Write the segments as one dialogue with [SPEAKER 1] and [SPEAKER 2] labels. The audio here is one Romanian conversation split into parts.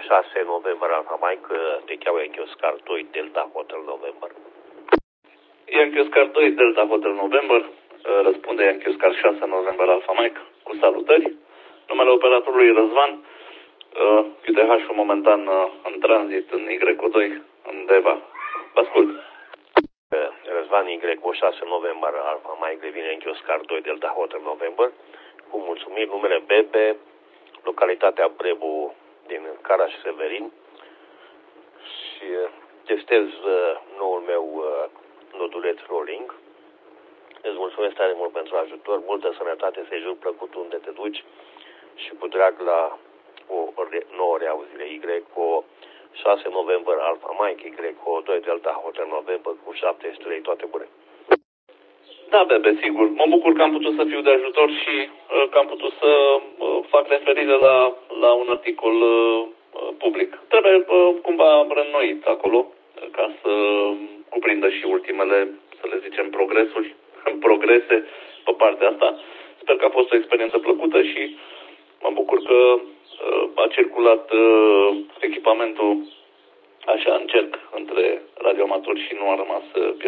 [SPEAKER 1] 6 November Alpha Mike, te cheamă Yankee Oscar 2 Delta Hotel November.
[SPEAKER 2] Yankee Oscar 2 Delta Hotel November, răspunde Yankee Oscar 6 November Alpha Mike, cu salutări. Numele operatorului Răzvan, QTH-ul momentan în tranzit în Y2, în Deva. Vă ascult.
[SPEAKER 1] Răzvan Y6 November Alpha Mike, revine Yankee Oscar 2 Delta Hotel November. Cu mulțumiri, numele Bebe, localitatea Brebu din Caraș-Severin și testez noul meu noduleț rolling. Îți mulțumesc tare mult pentru ajutor, multă sănătate, sejur plăcut unde te duci și cu drag la o nouă reauzire. Y6 November Alpha Mike, Y2 Delta Hotel November cu 7 toate bune.
[SPEAKER 2] Da, Bebe, sigur. Mă bucur că am putut să fiu de ajutor și că am putut să fac referire la un articol public. Trebuie cumva reînnoit acolo ca să cuprindă și ultimele, să le zicem, progrese pe partea asta. Sper că a fost o experiență plăcută și mă bucur că a circulat echipamentul așa în cerc între radioamatori și nu a rămas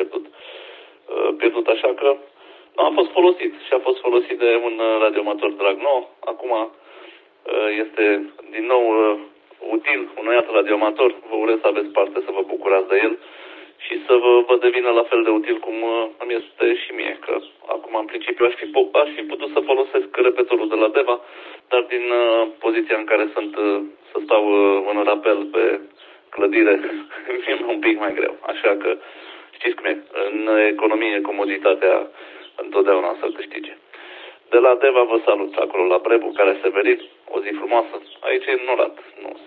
[SPEAKER 2] pierdut, așa că a fost folosit și a fost folosit de un radioamator drag nou. Acum este din nou util unui alt radioamator. Vă urez să aveți parte să vă bucurați de el și să vă devină la fel de util cum îmi este și mie, că acum în principiu aș fi putut să folosesc repetorul de la Deva, dar din poziția în care sunt să stau în rapel pe clădire, mi-e un pic mai greu. Așa că știți cum e, în economie comoditatea întotdeauna să câștige. De la Deva vă salut, acolo la Brebu, Caraș-Severin, o zi frumoasă. Aici e înnorat,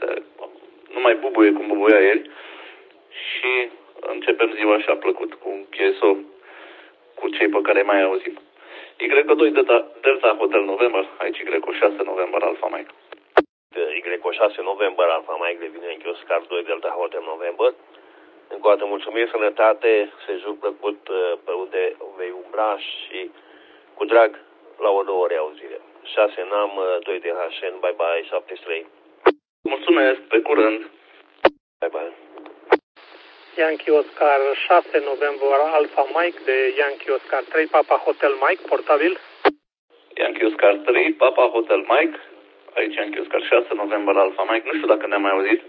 [SPEAKER 2] nu mai bubuie cum bubuia ieri și începem ziua așa plăcut, cu un QSO, cu cei pe care mai auzim. Y2 Delta Hotel November, aici Y6 November Alpha Mike.
[SPEAKER 1] Y6 November Alpha Mike, revine Yankee Oscar 2 Delta Hotel November. Încă o dată mulțumiri, sănătate, sejur plăcut pe unde vei umbra și cu drag la o nouă reauzire. 6 NAM, 2 DHN, bye bye, 73.
[SPEAKER 2] Mulțumesc, pe curând.
[SPEAKER 1] Bye bye.
[SPEAKER 3] Yankee Oscar 6 November Alpha Mike de Yankee Oscar 3 Papa Hotel Mike, portabil.
[SPEAKER 2] Yankee Oscar 3 Papa Hotel Mike, aici Yankee Oscar 6 November Alpha Mike, nu știu dacă ne-am mai auzit.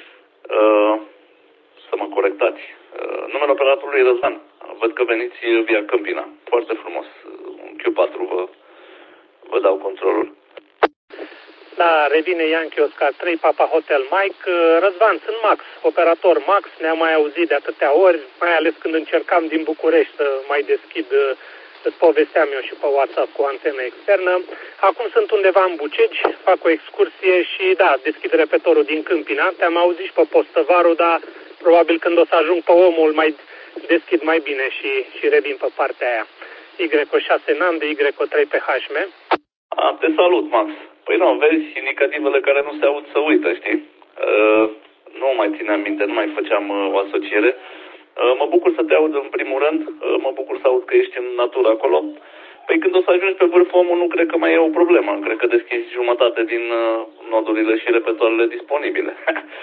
[SPEAKER 2] Să mă corectați. Numele operatorului Răzvan. Văd că veniți via Câmpina. Foarte frumos. Un Q4 vă dau controlul.
[SPEAKER 3] Da, revine Yankee Oscar 3 Papa Hotel Mike. Răzvan, sunt Max, operator Max. Ne-am mai auzit de atâtea ori, mai ales când încercam din București să mai deschid, îți povesteam eu și pe WhatsApp cu antenă externă. Acum sunt undeva în Bucegi, fac o excursie și da, deschid repetorul din Câmpina. Te-am auzit și pe Postăvaru, dar probabil când o să ajung pe omul mai deschid mai bine și revin pe partea aia. Y6 NAM de Y3 pe HM.
[SPEAKER 2] Te salut, Max. Păi nu, vezi, indicativele care nu se aud să uită, știi? Nu mai țineam minte, nu mai făceam o asociere. Mă bucur să te aud în primul rând, mă bucur să aud că ești în natură acolo. Păi când o să ajungi pe vârful omul, nu cred că mai e o problemă. Cred că deschizi jumătate din nodurile și repetoarele disponibile.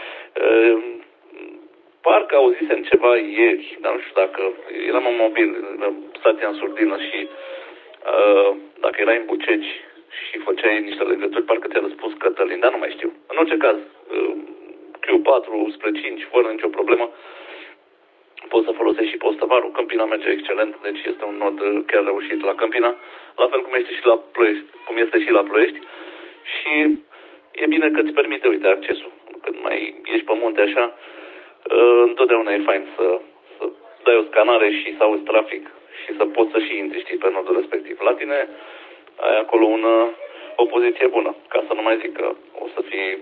[SPEAKER 2] Parcă auzisem ceva ieri, dar nu știu dacă eram în mobil, stația în surdină și dacă erai în Bucegi și făceai niște legături, parcă ți-a răspuns Cătălin, dar nu mai știu. În orice caz, Q4 spre 5, fără nicio problemă, poți să folosești și Postăvarul. Câmpina merge excelent, deci este un nod chiar reușit la Câmpina, la fel cum este și la Ploiești, și e bine că îți permite, uite, accesul. Când mai ești pe munte așa, întotdeauna e fain să dai o scanare și să auzi trafic și să poți să și intri, știi, pe nodul respectiv. La tine ai acolo o poziție bună, ca să nu mai zic că o să fii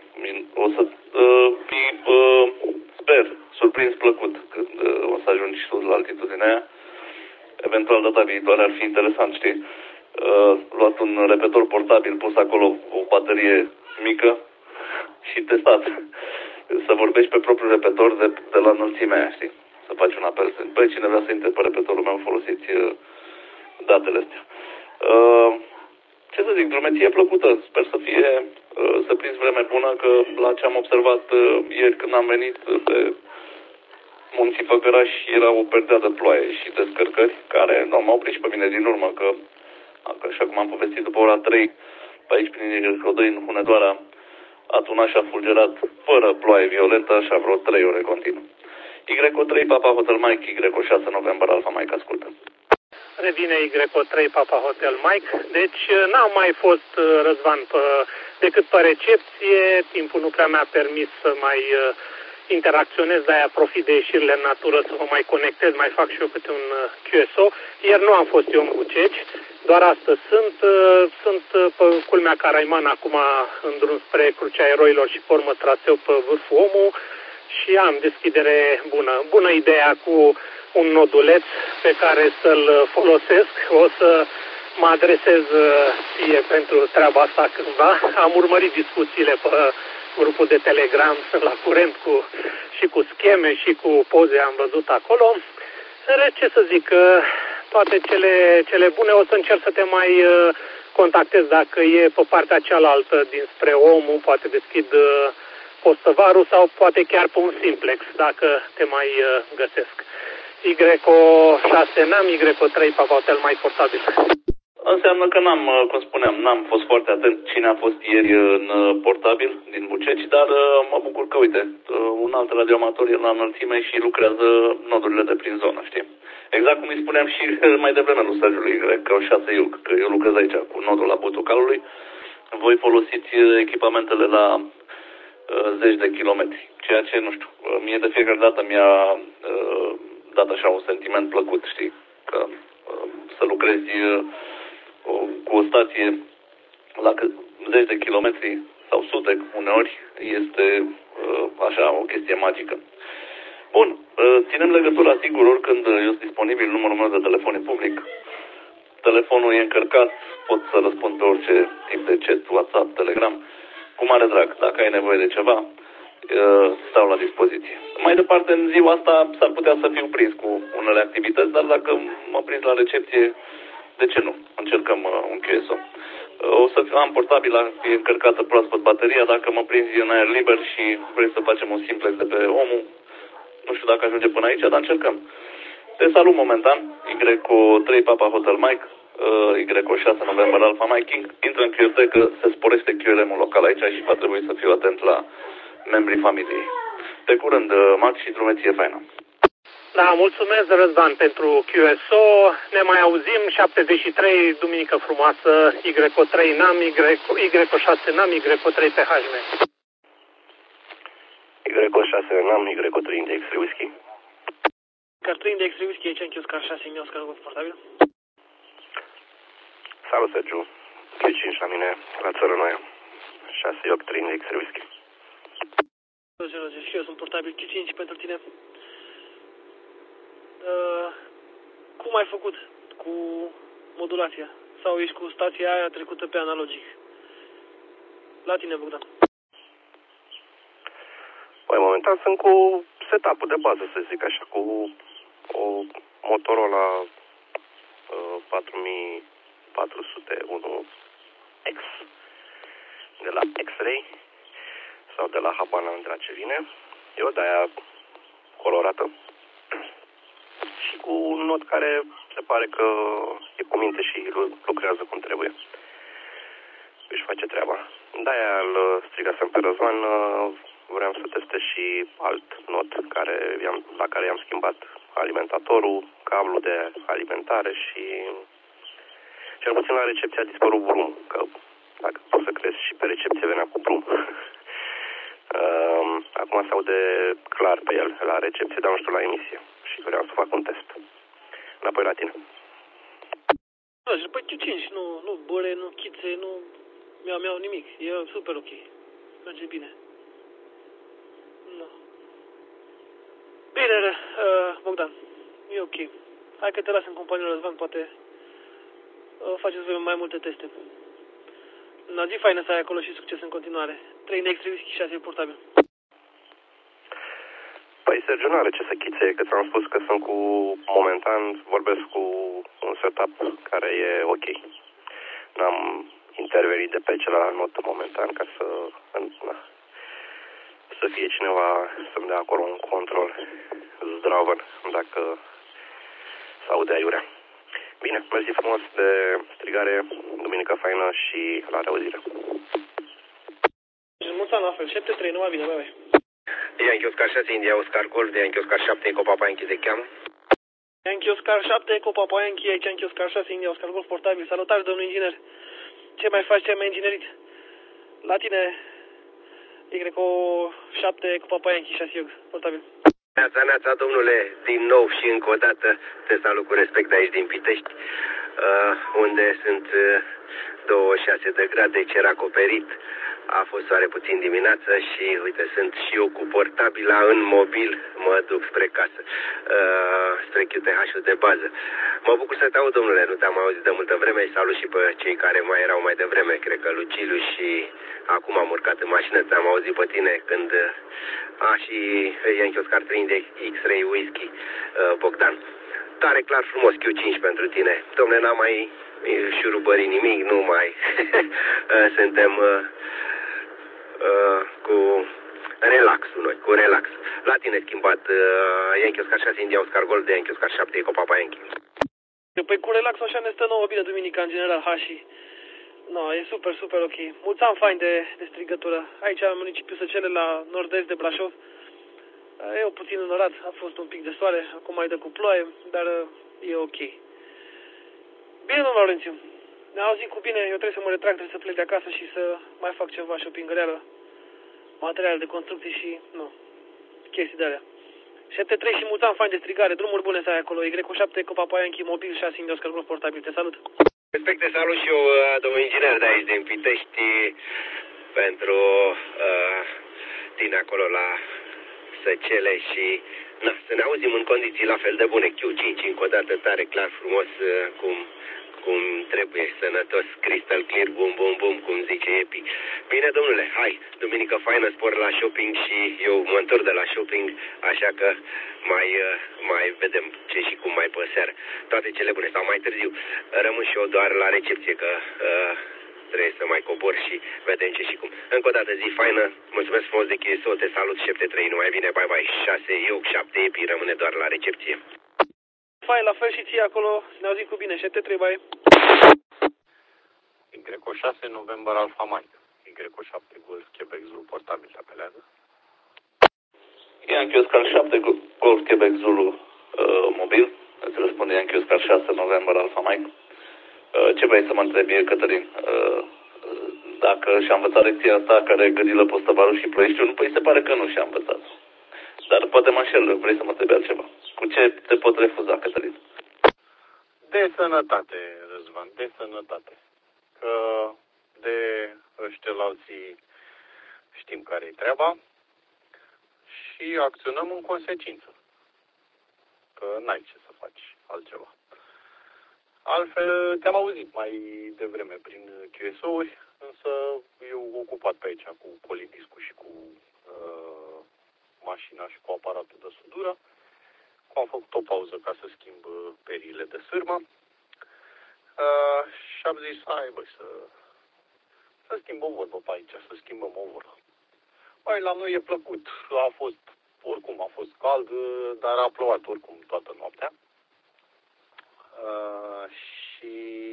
[SPEAKER 2] sper, surprins plăcut când o să ajungi sus la altitudinea aia. Eventual data viitoare ar fi interesant, știi, luat un repetor portabil, pus acolo o baterie mică și testat. Să vorbești pe propriul repetor de la înălțimea aia, știi? Să faci un apel. Băi, cine vrea să intre pe repetorul meu, folosiți datele astea. Ce să zic, drumeție plăcută. Sper să fie să prinzi vreme bună, că la ce am observat ieri când am venit pe Munții Făgăraș era o perdea de ploaie și descărcări, care m-au oprit și pe mine din urmă, că așa cum am povestit, după ora 3, pe aici prin Clodăi, în Hunedoara, a tunat și a fulgerat fără ploaie violentă, așa vreo 3 ore continuu. Y3 Papa Hotel Mike, Y6 November Alpha Mike, ascultă.
[SPEAKER 3] Revine Y3 Papa Hotel Mike. Deci n-am mai fost, Răzvan, decât pe recepție. Timpul nu prea mi-a permis să mai interacționez, de-aia profit de ieșirile în natură să mă mai conectez, mai fac și eu câte un QSO. Ieri nu am fost eu în Buceci, doar astăzi sunt pe culmea Caraiman, acum în drum spre Crucea Eroilor și pe urmă traseu pe Vârful Omul și am deschidere bună. Bună ideea cu un noduleț pe care să-l folosesc. O să mă adresez ție pentru treaba asta cândva. Am urmărit discuțiile pe grupul de Telegram, sunt la curent și cu scheme și cu poze, am văzut acolo. Ce să zic, toate cele bune, o să încerc să te mai contactez dacă e pe partea cealaltă dinspre Omul, poate deschid postăvarul sau poate chiar pe un simplex, dacă te mai găsesc. Y6 n-am, Y3 Papa Hotel mai portabil.
[SPEAKER 2] Înseamnă că cum spuneam, n-am fost foarte atent cine a fost ieri în portabil din Buceci, dar mă bucur că, uite, un alt radioamator e la înălțime și lucrează nodurile de prin zonă, știi? Exact cum îi spuneam și mai devreme lui Sergiului Y6 Iuc, că eu lucrez aici cu nodul la Butucalului, voi folosiți echipamentele la zeci de kilometri, ceea ce, nu știu, mie de fiecare dată mi-a dat așa un sentiment plăcut, știi, că să lucrezi cu o stație la zeci de kilometri sau sute uneori este așa o chestie magică. Bun, ținem legătura, sigur, oricând eu sunt disponibil, numărul meu de telefon e public, telefonul e încărcat, pot să răspund pe orice tip de chat, WhatsApp, Telegram, cu mare drag. Dacă ai nevoie de ceva, stau la dispoziție. Mai departe, în ziua asta s-ar putea să fiu prins cu unele activități, dar dacă mă prins la recepție, de ce nu? Încercăm un QSO. O să am portabil, e încărcată proaspăt bateria, dacă mă prinzi în aer liber și vrei să facem un simplex de pe Omul, nu știu dacă ajunge până aici, dar încercăm. Te salut momentan, Y3 Papa Hotel Mike, Y6 November Alpha Mike, intră în QRT că se sporește QLM-ul local aici și va trebui să fiu atent la membrii familiei. De curând, Max, și drumeție faină.
[SPEAKER 3] Da, mulțumesc, Răzvan, pentru QSO. Ne mai auzim. 73, duminică frumoasă. Y3 NAM, Y6 NAM, Y3 PHM.
[SPEAKER 1] Y6 NAM, Y3 Index Whisky.
[SPEAKER 4] Car 3 Index Whisky, aici în Chios Car 6, mi-au scărat confortabil.
[SPEAKER 1] Salut, Sergiu. Q5 la mine, la Țărănoia. 6-8 Index Whisky.
[SPEAKER 4] Și eu sunt portabil Q5 pentru tine. Cum ai făcut cu modulația? Sau ești cu stația aia trecută pe analogic? La tine, Bogdan.
[SPEAKER 1] Păi, momentan sunt cu setup-ul de bază, să zic așa, cu o Motorola 4401X de la X-Ray sau de la Habana, între ce vine. Eu de-aia colorată și cu un not care se pare că e cu minte și lucrează cum trebuie. Își face treaba. De-aia îl strigasem pe Răzvan. Vreau să testez și alt not la care i-am schimbat alimentatorul, cablul de alimentare și cel puțin la recepție a dispărut brum, că dacă poți să crezi și pe recepție venea cu brum. Acum se aude clar pe el la recepție, dar nu știu la emisie și vreau să fac un test. Înapoi la tine.
[SPEAKER 4] Păi Q5, nu bore, nu chițe, nu mi-au nimic. E super ok. Merge bine. Nu. Bine, Bogdan. E ok. Hai că te las în companie, Răzvan, poate faceți voi mai multe teste. La zi faină să ai acolo și succes în continuare. 3 Index Whisky 6 portabil.
[SPEAKER 1] Păi, Sergiu, n-are ce să chițe, că ți-am spus că sunt momentan vorbesc cu un setup care e ok. N-am
[SPEAKER 5] interveni de pe celălalt not momentan ca să fie cineva să-mi dea acolo un control zdravăn dacă s-aude aiurea. Bine, mersi frumos de strigare, duminică faină și la reauzire.
[SPEAKER 4] Mulțumesc la fel, 7-3, numai bine, bye.
[SPEAKER 5] Yankee Oscar 6, India Oscar Golf, de Yankee Oscar 7, Eco Papa Yankee de cheamă.
[SPEAKER 4] Yankee Oscar 7, Eco Papa Yankee, aici Yankee Oscar 6, India Oscar Golf portabil. Salutare, domnul inginer. Ce mai faci, ce mai inginerit? La tine, Eco 7, Eco Papa Yankee 6, portabil.
[SPEAKER 5] Neața, domnule, din nou și încă o dată te salut cu respect de aici din Pitești, unde sunt 26 de grade, cer acoperit. A fost soare puțin dimineața și, uite, sunt și eu cu portabila în mobil, mă duc spre casă, spre QTH-ul de bază. Mă bucur să te aud, domnule, nu te-am auzit de multă vreme și salut și pe cei care mai erau mai devreme, cred că Luciliu și acum am urcat în mașină, te-am auzit pe tine când... și Yankee Oscar 3 de X-Ray Whisky, Bogdan. Tare clar frumos Q5 pentru tine. Dom'le, n-am mai șurubărit nimic, nu mai suntem cu relaxul noi, cu relax. La tine schimbat Yankee Oscar 6, India Oscar Gold de Yankee Oscar 7, Eco Papa Yankee.
[SPEAKER 4] Păi cu relax așa ne stă nouă bine duminica în general, Hași. No, e super, super ok. Mulți ani faini de strigătură. Aici în municipiul Săcele, la nord-est de Brașov. E puțin înorat, a fost un pic de soare, acum mai dă cu ploaie, dar e ok. Bine, domnul Laurențiu, ne auzim cu bine, eu trebuie să mă retrag, trebuie să plec de acasă și să mai fac ceva shopping-ăreală, materiale de construcții și, nu, chestii de alea. 7-3 și mulți ani faini de strigare, drumuri bune să ai acolo, Y7, Eco Papa Yankee, mobil 6, India Oscar Golf portabil, te salut!
[SPEAKER 5] Respect, te salut și eu, domnul inginer de aici din Pitești, pentru tine acolo la Săcele și să ne auzim în condiții la fel de bune. Q5 încă o dată tare, clar, frumos, cum trebuie, sănătos, crystal clear, bum, bum, bum, cum zice Epi. Bine, domnule, hai, duminică faină, spor la shopping și eu mă întorc de la shopping, așa că mai vedem ce și cum mai pe seară. Toate cele bune, sau mai târziu. Rămân și eu doar la recepție, că trebuie să mai cobor și vedem ce și cum. Încă o dată, zi faină, mulțumesc frumos de QSO, te salut, 7-3, numai bine, bye bye, 6, eu, 7, Epi, rămâne doar la recepție.
[SPEAKER 4] Fain, la fel și ție acolo, ne auzim cu bine, 7-3, bye.
[SPEAKER 6] Y6, November, Alpha Mike. Y7, Golf, Quebec, Zulu, portabil, apelează.
[SPEAKER 2] Yankee Oscar 7, Golf, Quebec, Zulu, mobil. Îți răspunde Yankee Oscar 6, November, Alpha Mike. Ce vrei să mă întrebi, Cătălin? Dacă și-a învățat lecția asta care Gădilă, Postăvaru și Ploieștiul, păi se pare că nu și-a învățat. Dar poate mă înșel, vrei să mă întrebi altceva. Cu ce te pot refuza, Cătălin?
[SPEAKER 6] De sănătate, Răzvan, de sănătate. Că de ăștia alții știm care-i treaba și acționăm în consecință. Că n-ai ce să faci altceva. Altfel, te-am auzit mai devreme prin QSO-uri, însă eu ocupat pe aici cu polidiscul și cu mașina și cu aparatul de sudură. Am făcut o pauză ca să schimb periile de sârmă și am zis, hai băi, să schimb o vorbă pe aici, să schimbăm o vorbă. Băi, la noi e plăcut, oricum a fost cald, dar a plouat oricum toată noaptea. Și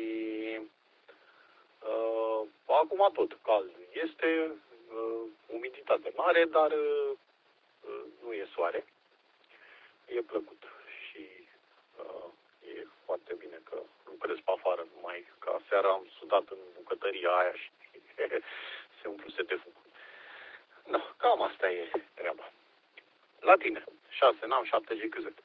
[SPEAKER 6] acum tot cald este, umiditate mare, dar nu e soare. E plăcut și e foarte bine că lucrez pe afară, numai că seara am sudat în bucătăria aia și se umpluse de fum. Da, cam asta e treaba. La tine, 6, n-am 7 GQZ.